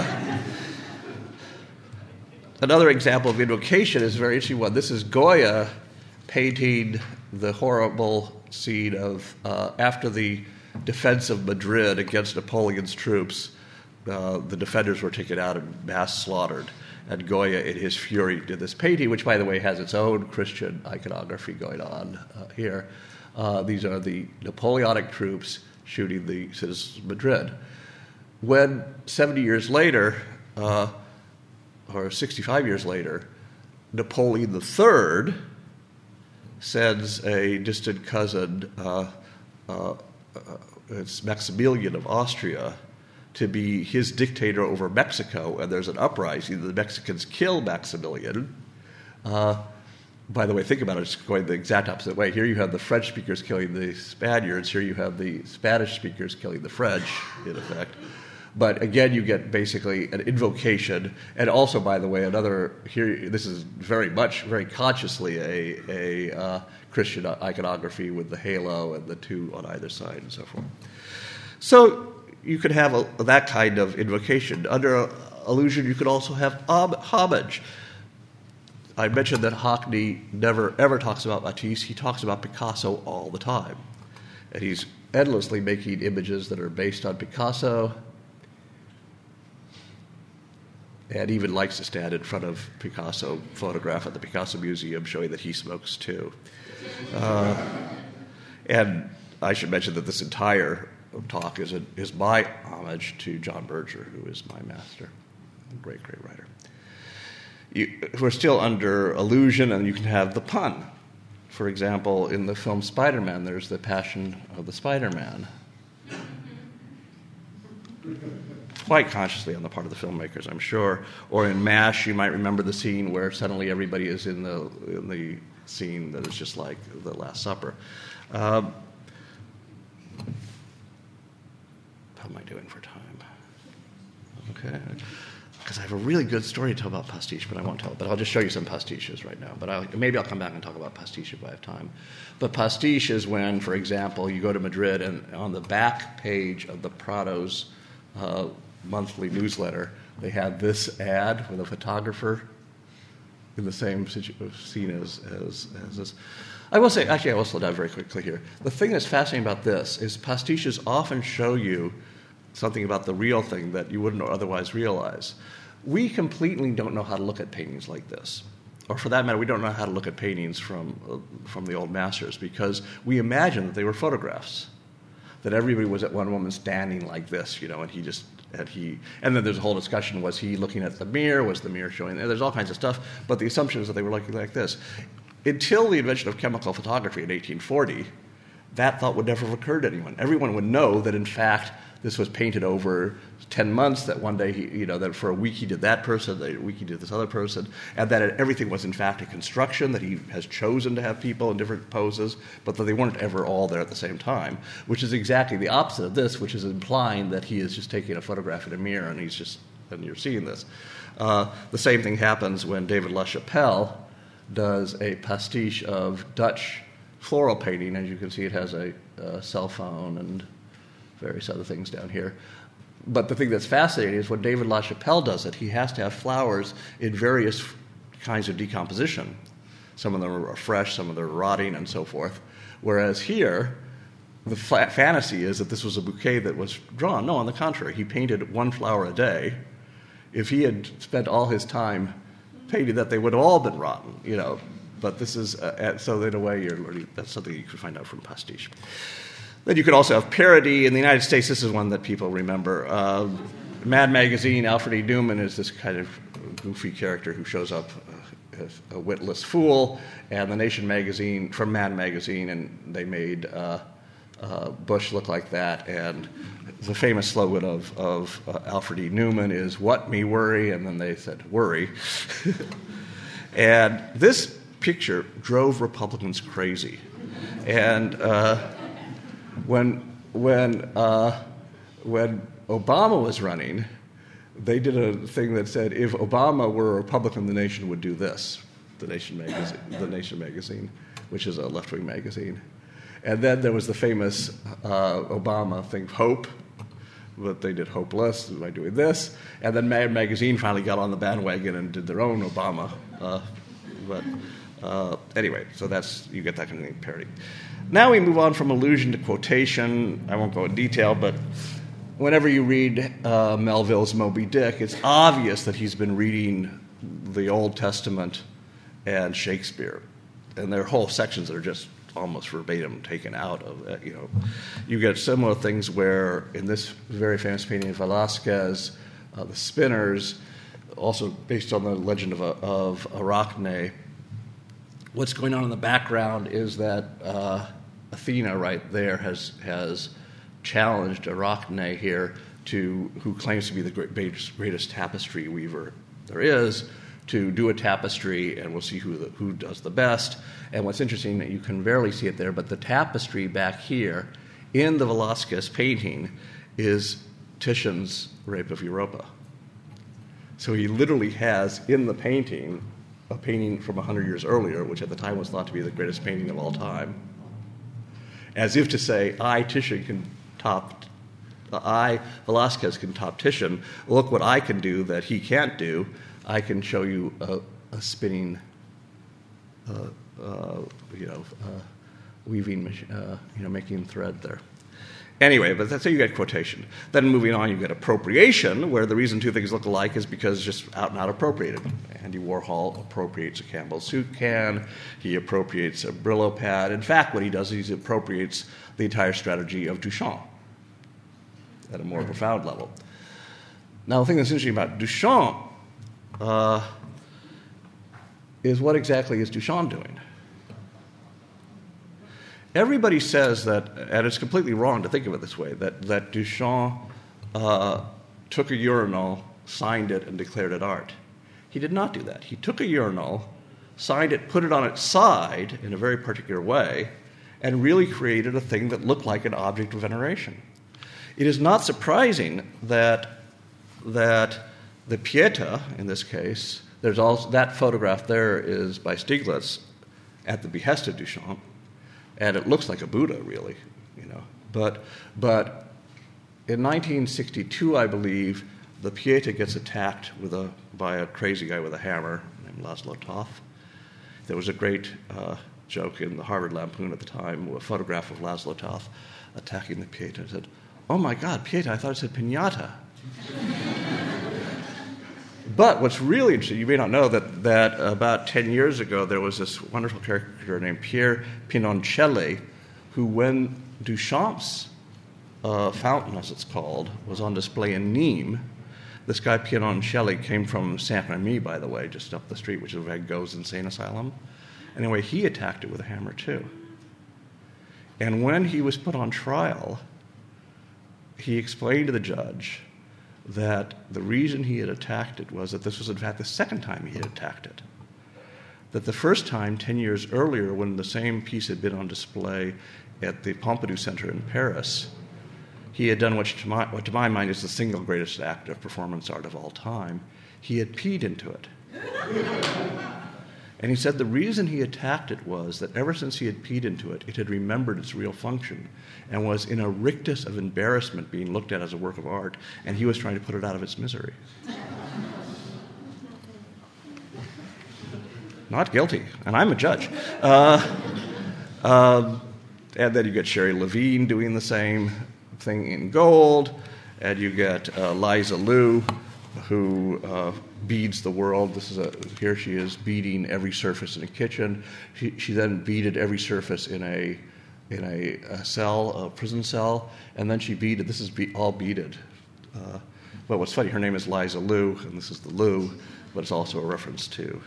S3: another example of invocation is a very interesting one. This is Goya painting the horrible scene of after the defense of Madrid against Napoleon's troops. The defenders were taken out and mass slaughtered. And Goya, in his fury, did this painting, which, by the way, has its own Christian iconography going on here. These are the Napoleonic troops shooting the citizens of Madrid. When 70 years later, or 65 years later, Napoleon III sends a distant cousin, it's Maximilian of Austria, to be his dictator over Mexico, and there's an uprising. The Mexicans kill Maximilian. By the way, think about it, it's going the exact opposite way. Here you have the French speakers killing the Spaniards. Here you have the Spanish speakers killing the French, in effect. But again, you get basically an invocation, and also, by the way, this is very consciously a Christian iconography with the halo and the two on either side and so forth. So you could have that kind of invocation. Under allusion, you could also have homage. I mentioned that Hockney never ever talks about Matisse. He talks about Picasso all the time. And he's endlessly making images that are based on Picasso, and even likes to stand in front of Picasso photograph at the Picasso Museum showing that he smokes too. And I should mention that this entire talk is my homage to John Berger, who is my master, a great, great writer. We're still under allusion, and you can have the pun. For example, in the film Spider-Man, there's the Passion of the Spider-Man. Quite consciously on the part of the filmmakers, I'm sure. Or in MASH, you might remember the scene where suddenly everybody is in the scene that is just like the Last Supper. How am I doing for time? Okay. Because I have a really good story to tell about pastiche, but I won't tell it. But I'll just show you some pastiches right now. But maybe I'll come back and talk about pastiche if I have time. But pastiche is when, for example, you go to Madrid and on the back page of the Prado's monthly newsletter, they had this ad with a photographer in the same scene as this. I will say, actually, I will slow down very quickly here. The thing that's fascinating about this is pastiches often show you something about the real thing that you wouldn't otherwise realize. We completely don't know how to look at paintings like this. Or for that matter, we don't know how to look at paintings from the old masters, because we imagine that they were photographs, that everybody was at one moment standing like this, and then there's a whole discussion, was he looking at the mirror, was the mirror showing, there's all kinds of stuff, but the assumption is that they were looking like this. Until the invention of chemical photography in 1840, that thought would never have occurred to anyone. Everyone would know that, in fact, this was painted over 10 months, that one day, that for a week he did that person, that a week he did this other person, and that everything was, in fact, a construction, that he has chosen to have people in different poses, but that they weren't ever all there at the same time, which is exactly the opposite of this, which is implying that he is just taking a photograph in a mirror and you're seeing this. The same thing happens when David LaChapelle does a pastiche of Dutch floral painting. As you can see, it has a cell phone and various other things down here. But the thing that's fascinating is when David LaChapelle does it, he has to have flowers in various kinds of decomposition. Some of them are fresh, some of them are rotting, and so forth. Whereas here, the fantasy is that this was a bouquet that was drawn. No, on the contrary, he painted one flower a day. If he had spent all his time painting that, they would have all been rotten, But this is, so in a way, that's something you can find out from pastiche. Then you could also have parody. In the United States, this is one that people remember. Mad Magazine, Alfred E. Newman is this kind of goofy character who shows up as a witless fool, and the Nation magazine, from Mad Magazine, and they made Bush look like that, and the famous slogan of Alfred E. Newman is, "What me worry?" And then they said, "Worry." And this picture drove Republicans crazy. And when Obama was running, they did a thing that said, if Obama were a Republican, the Nation would do this. The Nation magazine, which is a left-wing magazine. And then there was the famous Obama thing, Hope, but they did Hopeless by doing this. And then Mad Magazine finally got on the bandwagon and did their own Obama. Anyway, so you get that kind of parody. Now we move on from allusion to quotation. I won't go in detail, but whenever you read Melville's Moby Dick, it's obvious that he's been reading the Old Testament and Shakespeare. And there are whole sections that are just almost verbatim taken out of it. You get similar things where in this very famous painting of Velázquez, the Spinners, also based on the legend of Arachne, what's going on in the background is that Athena right there has challenged Arachne here, who claims to be the greatest tapestry weaver there is, to do a tapestry, and we'll see who does the best. And what's interesting, that you can barely see it there, but the tapestry back here in the Velázquez painting is Titian's Rape of Europa. So he literally has in the painting a painting from 100 years earlier, which at the time was thought to be the greatest painting of all time, as if to say, Velázquez can top Titian. Look what I can do that he can't do. I can show you a spinning, weaving machine, making thread there. Anyway, but that's how you get quotation. Then moving on, you get appropriation, where the reason two things look alike is because it's just out and out appropriated. Andy Warhol appropriates a Campbell soup can. He appropriates a Brillo pad. In fact, what he does is he appropriates the entire strategy of Duchamp at a more profound level. Now, the thing that's interesting about Duchamp is what exactly is Duchamp doing? Everybody says that, and it's completely wrong to think of it this way, that Duchamp took a urinal, signed it, and declared it art. He did not do that. He took a urinal, signed it, put it on its side in a very particular way, and really created a thing that looked like an object of veneration. It is not surprising that the Pieta, in this case, there's also that photograph there is by Stieglitz at the behest of Duchamp, and it looks like a Buddha, really, But in 1962, I believe, the Pieta gets attacked by a crazy guy with a hammer named Laszlo Toth. There was a great joke in the Harvard Lampoon at the time, a photograph of Laszlo Toth attacking the Pieta, and said, "Oh my God, Pieta! I thought it said piñata." But what's really interesting, you may not know that about 10 years ago there was this wonderful character named Pier Pinoncelli, who, when Duchamp's fountain, as it's called, was on display in Nîmes, this guy Pinoncelli came from Saint-Rémy, by the way, just up the street, which is Van Gogh's insane asylum. Anyway, he attacked it with a hammer too. And when he was put on trial, he explained to the judge that the reason he had attacked it was that this was, in fact, the second time he had attacked it. That the first time, 10 years earlier, when the same piece had been on display at the Pompidou Center in Paris, he had done what to my mind is the single greatest act of performance art of all time. He had peed into it. And he said the reason he attacked it was that ever since he had peed into it, it had remembered its real function and was in a rictus of embarrassment being looked at as a work of art, and he was trying to put it out of its misery. Not guilty, and I'm a judge. And then you get Sherry Levine doing the same thing in gold, and you get Liza Liu, who beads the world. Here she is beading every surface in a kitchen. She then beaded every surface in a cell, a prison cell, and then she beaded. This is all beaded. But what's funny, her name is Liza Liu, and this is the Liu, but it's also a reference to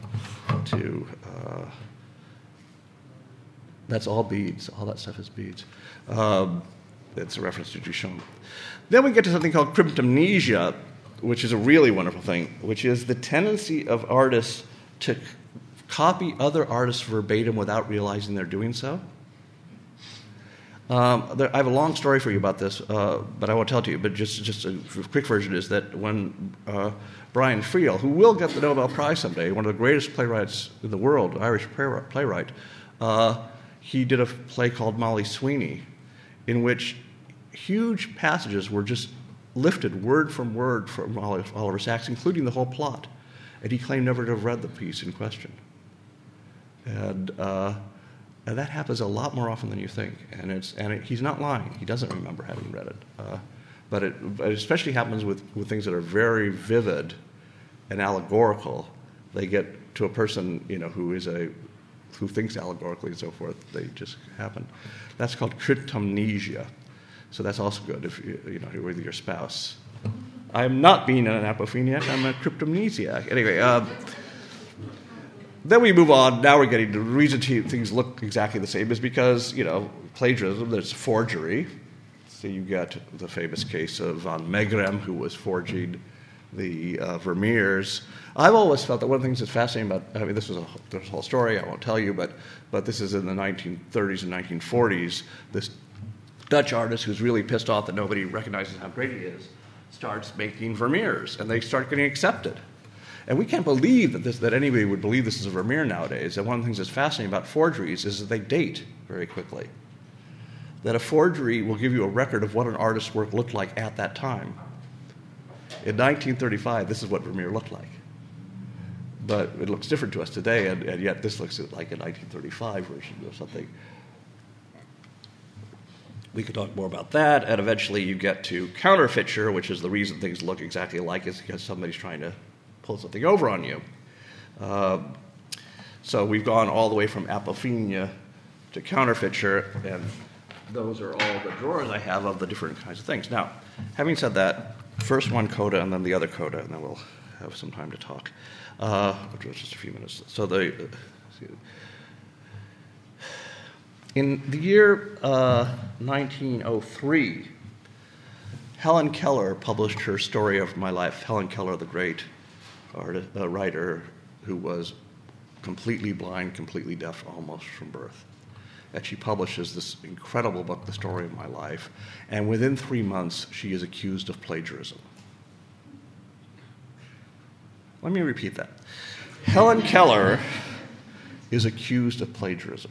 S3: that's all beads. All that stuff is beads. It's a reference to Duchamp. Then we get to something called cryptomnesia, which is a really wonderful thing, which is the tendency of artists to copy other artists verbatim without realizing they're doing so. I have a long story for you about this, but I won't tell it to you. But just a quick version is that when Brian Friel, who will get the Nobel Prize someday, one of the greatest playwrights in the world, Irish playwright, he did a play called Molly Sweeney, in which huge passages were just lifted word from word from Oliver Sacks, including the whole plot. And he claimed never to have read the piece in question. And that happens a lot more often than you think. And he's not lying. He doesn't remember having read it. But it especially happens with things that are very vivid and allegorical. They get to a person, who thinks allegorically and so forth. They just happen. That's called cryptomnesia. So that's also good if you're with your spouse. I'm not being an apopheniac. I'm a cryptomnesiac. Anyway, then we move on. Now we're getting to the reason things look exactly the same is because, plagiarism, there's forgery. So you get the famous case of von Megrem, who was forging the Vermeers. I've always felt that one of the things that's fascinating about, there's a whole story I won't tell you, but this is in the 1930s and 1940s. This Dutch artist who's really pissed off that nobody recognizes how great he is starts making Vermeers, and they start getting accepted. And we can't believe that anybody would believe this is a Vermeer nowadays. And one of the things that's fascinating about forgeries is that they date very quickly. That a forgery will give you a record of what an artist's work looked like at that time. In 1935, this is what Vermeer looked like. But it looks different to us today, and yet this looks like a 1935 version of something. We could talk more about that, and eventually you get to counterfeiture, which is the reason things look exactly alike is because somebody's trying to pull something over on you. So we've gone all the way from apophenia to counterfeiture, and those are all the drawers I have of the different kinds of things. Now, having said that, first one coda and then the other coda, and then we'll have some time to talk. Just a few minutes. So in the year 1903, Helen Keller published her story of my life. Helen Keller, the great writer who was completely blind, completely deaf almost from birth. And she publishes this incredible book, The Story of My Life, and within 3 months, she is accused of plagiarism. Let me repeat that. Helen Keller is accused of plagiarism,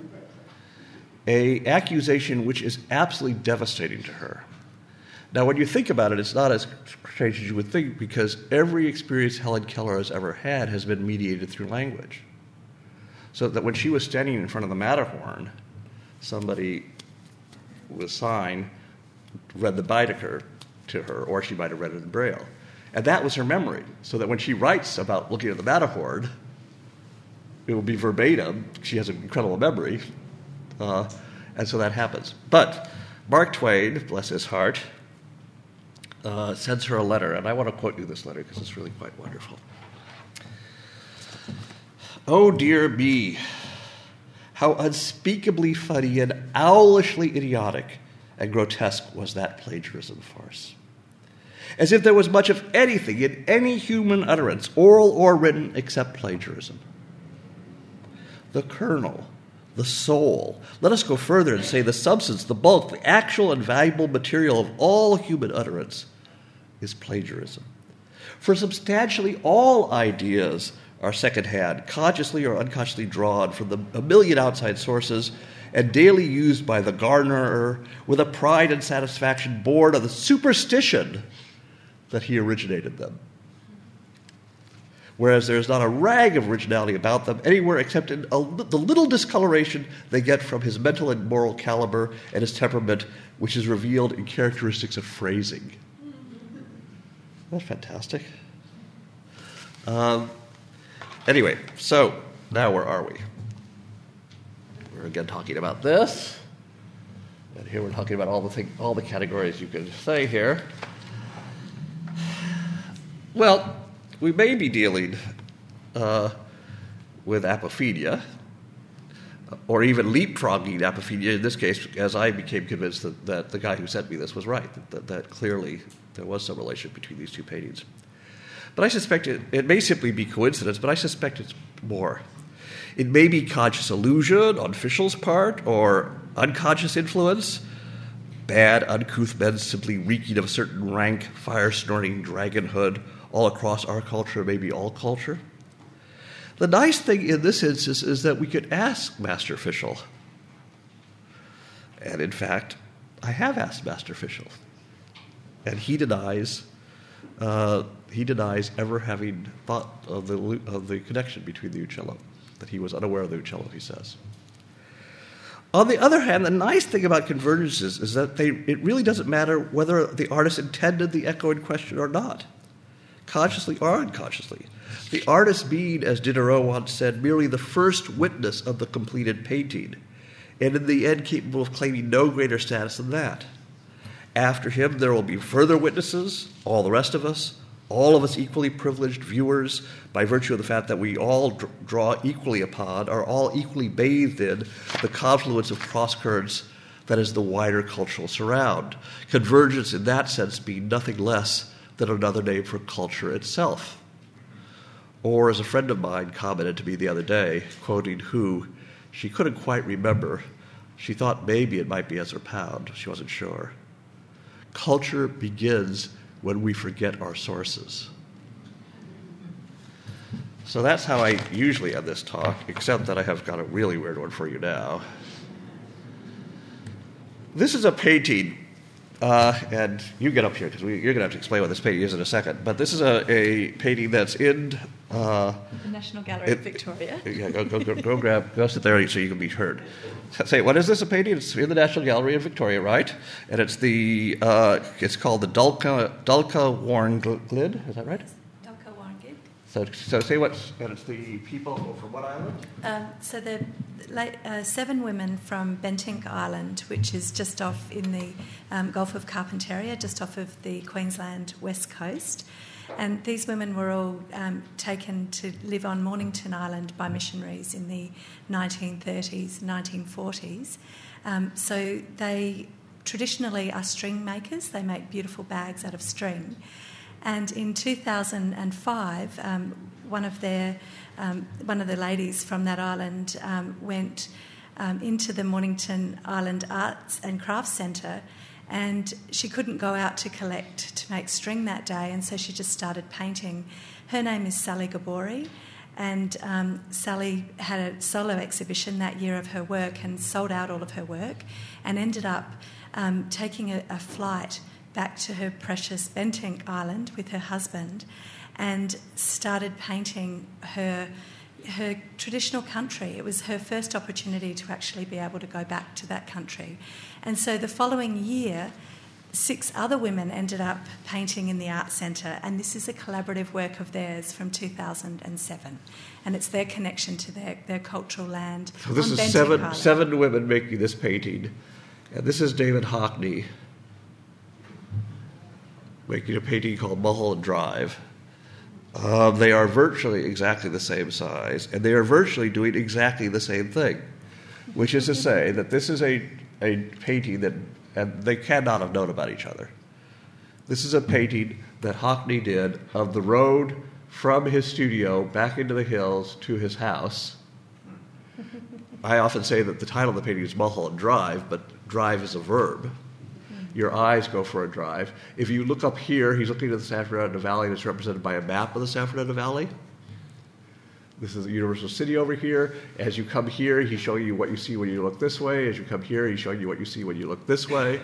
S3: an accusation which is absolutely devastating to her. Now, when you think about it, it's not as strange as you would think, because every experience Helen Keller has ever had has been mediated through language. So that when she was standing in front of the Matterhorn, somebody with a sign read the Baedeker to her, or she might have read it in Braille. And that was her memory. So that when she writes about looking at the Matterhorn, it will be verbatim. She has an incredible memory. And so that happens. But Mark Twain, bless his heart, sends her a letter. And I want to quote you this letter because it's really quite wonderful. Oh, dear me, how unspeakably funny and owlishly idiotic and grotesque was that plagiarism farce. As if there was much of anything in any human utterance, oral or written, except plagiarism. The kernel, the soul, let us go further and say the substance, the bulk, the actual and valuable material of all human utterance is plagiarism. For substantially all ideas are secondhand, consciously or unconsciously drawn from a million outside sources and daily used by the garnerer with a pride and satisfaction born of the superstition that he originated them. Whereas there is not a rag of originality about them anywhere except in the little discoloration they get from his mental and moral caliber and his temperament, which is revealed in characteristics of phrasing. Isn't that fantastic? Anyway, so now where are we? We're again talking about this, and here we're talking about all the categories you could say here. Well, we may be dealing with apophenia, or even leapfrogging apophenia. In this case, as I became convinced that the guy who sent me this was right, that clearly there was some relationship between these two paintings. But I suspect it may simply be coincidence, but I suspect it's more. It may be conscious illusion on Fischl's part, or unconscious influence, bad, uncouth men simply reeking of a certain rank, fire-snorting dragonhood all across our culture, maybe all culture. The nice thing in this instance is that we could ask Master Fischl. And in fact, I have asked Master Fischl. And he denies ever having thought of the connection between the Uccello, that he was unaware of the Uccello, he says. On the other hand, the nice thing about convergences is that it really doesn't matter whether the artist intended the echo in question or not, consciously or unconsciously. The artist being, as Diderot once said, merely the first witness of the completed painting, and in the end capable of claiming no greater status than that. After him, there will be further witnesses, all the rest of us, all of us equally privileged viewers by virtue of the fact that we all draw equally upon, are all equally bathed in the confluence of cross-currents that is the wider cultural surround. Convergence in that sense being nothing less than another name for culture itself. Or, as a friend of mine commented to me the other day, quoting who, she couldn't quite remember. She thought maybe it might be Ezra Pound. She wasn't sure. Culture begins when we forget our sources. So that's how I usually end this talk, except that I have got a really weird one for you now. This is a painting, and you get up here because you're going to have to explain what this painting is in a second. But this is a painting that's in
S2: the National Gallery of Victoria.
S3: Yeah, go sit there so you can be heard. Say, what is this? A painting? It's in the National Gallery of Victoria, right? And it's it's called the Dulka Warren Glid. Is that right?
S2: Dulka Warren Glid.
S3: So say what? And it's the people from what island?
S2: So the 7 women from Bentinck Island, which is just off in the Gulf of Carpentaria, just off of the Queensland west coast. And these women were all taken to live on Mornington Island by missionaries in the 1930s, 1940s. So they traditionally are string makers. They make beautiful bags out of string. And in 2005, one of the ladies from that island went into the Mornington Island Arts and Crafts Centre, and she couldn't go out to collect to make string that day, and so she just started painting. Her name is Sally Gabori, and Sally had a solo exhibition that year of her work and sold out all of her work, and ended up taking a flight back to her precious Bentinck Island with her husband, and started painting her traditional country. It was her first opportunity to actually be able to go back to that country. And so the following year, 6 other women ended up painting in the Art Centre, and this is a collaborative work of theirs from 2007. And it's their connection to their cultural land.
S3: So this is seven women making this painting. And this is David Hockney making a painting called Mulholland Drive. They are virtually exactly the same size, and they are virtually doing exactly the same thing, which is to say that this is a painting that, and they cannot have known about each other. This is a painting that Hockney did of the road from his studio back into the hills to his house. I often say that the title of the painting is Mulholland Drive, but drive is a verb. Your eyes go for a drive. If you look up here, he's looking at the San Fernando Valley, and it's represented by a map of the San Fernando Valley. This is the Universal City over here. As you come here, he's showing you what you see when you look this way. As you come here, he's showing you what you see when you look this way.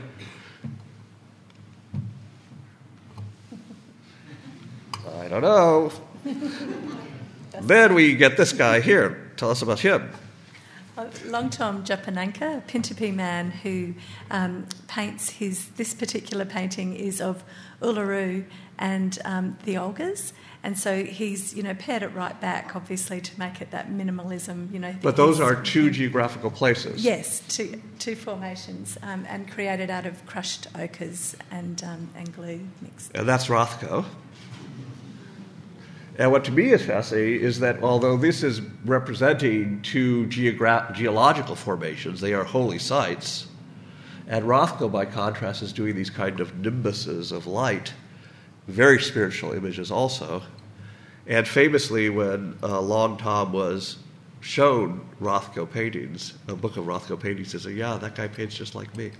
S3: I don't know. Then we get this guy here. Tell us about him.
S2: Longtom Japananka, a Pintupi man who paints this particular painting is of Uluru and the Olgas, and so he's pared it right back, obviously, to make it that minimalism.
S3: But those are 2 geographical places.
S2: Yes, two formations, and created out of crushed ochres and glue mixed.
S3: And that's Rothko. And what to me is fascinating is that although this is representing 2 geological formations, they are holy sites. And Rothko, by contrast, is doing these kind of nimbuses of light, very spiritual images also. And famously, when Long Tom was shown Rothko paintings, a book of Rothko paintings, he said, "Yeah, that guy paints just like me."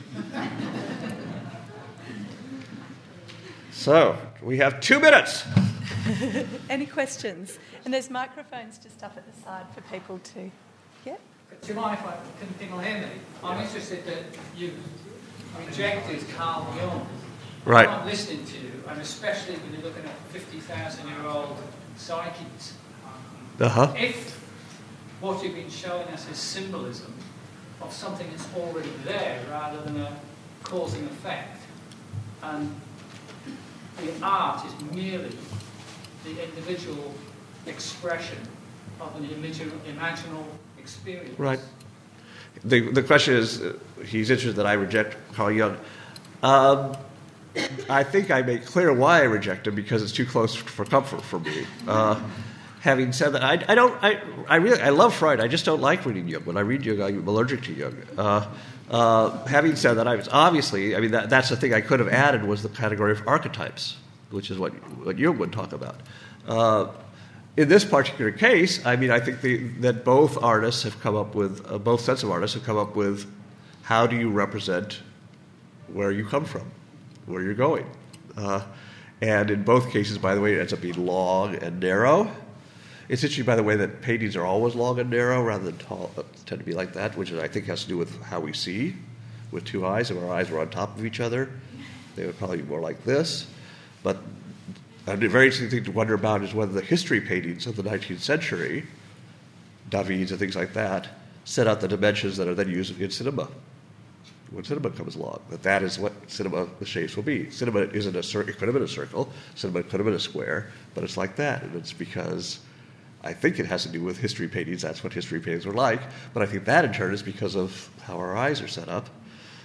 S3: So, we have 2 minutes.
S2: Any questions? And there's microphones just up at the side for people to get.
S4: Do you mind if people hear me? I'm interested that you rejected Carl Jung.
S3: Right.
S4: I'm listening to you, and especially when you're looking at 50,000-year-old psyches. If what you've been showing us is symbolism of something that's already there rather than a causing effect, and the art is merely the individual expression of an imaginal experience.
S3: Right. The question is, he's interested that I reject Carl Jung. I think I make clear why I reject him, because it's too close for comfort for me. Having said that, I love Freud. I just don't like reading Jung. When I read Jung, I'm allergic to Jung. Having said that, that's the thing I could have added, was the category of archetypes, which is what Jung would talk about. In this particular case, I think that both sets of artists have come up with how do you represent where you come from, where you're going. And in both cases, by the way, it ends up being long and narrow. It's interesting, by the way, that paintings are always long and narrow rather than tall, tend to be like that, which I think has to do with how we see with two eyes. If our eyes were on top of each other, they would probably be more like this. But a very interesting thing to wonder about is whether the history paintings of the 19th century, David's and things like that, set out the dimensions that are then used in cinema. When cinema comes along, that is what cinema, the shapes will be. Cinema isn't a circle. It could have been a circle. Cinema could have been a square, but it's like that. And it's because I think it has to do with history paintings. That's what history paintings were like. But I think that, in turn, is because of how our eyes are set up.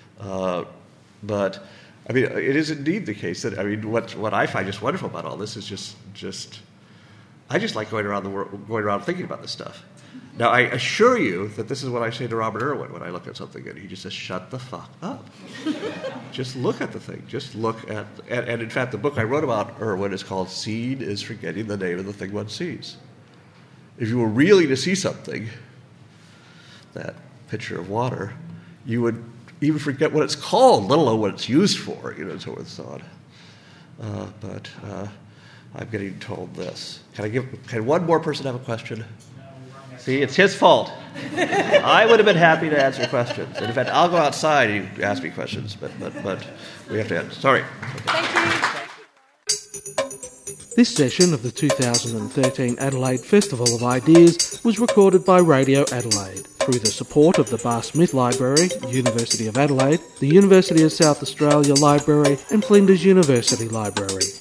S3: But it is indeed the case that, what I find just wonderful about all this is just I just like going around the world, going around thinking about this stuff. Now, I assure you that this is what I say to Robert Irwin when I look at something, and he just says, shut the fuck up. Just look at the thing. Just look at... And in fact, the book I wrote about Irwin is called Seeing is Forgetting the Name of the Thing One Sees. If you were really to see something, that pitcher of water, you would even forget what it's called, let alone what it's used for, and so on. But I'm getting told this. Can one more person have a question? See, it's his fault. I would have been happy to answer questions. And in fact, I'll go outside and you ask me questions, but we have to answer. Sorry.
S2: Thank you.
S1: This session of the 2013 Adelaide Festival of Ideas was recorded by Radio Adelaide through the support of the Bar Smith Library, University of Adelaide, the University of South Australia Library and Flinders University Library.